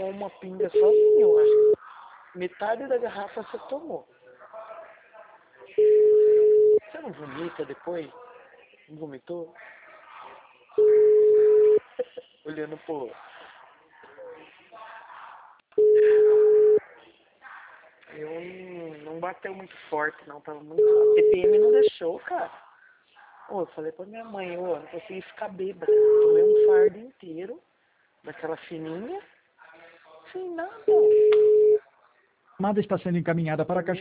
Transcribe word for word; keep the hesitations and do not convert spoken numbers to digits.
tomou uma pinga sozinho, eu acho. Metade da garrafa você tomou. Você não vomita depois? Não vomitou? Olhando pro... Eu não, não bateu muito forte, não. Tava muito... A T P M não deixou, cara. Ô, eu falei pra minha mãe, ô, não consegui ficar bêbada. Tomei um fardo inteiro, daquela fininha, sem nada. A chamada está sendo encaminhada para a caixa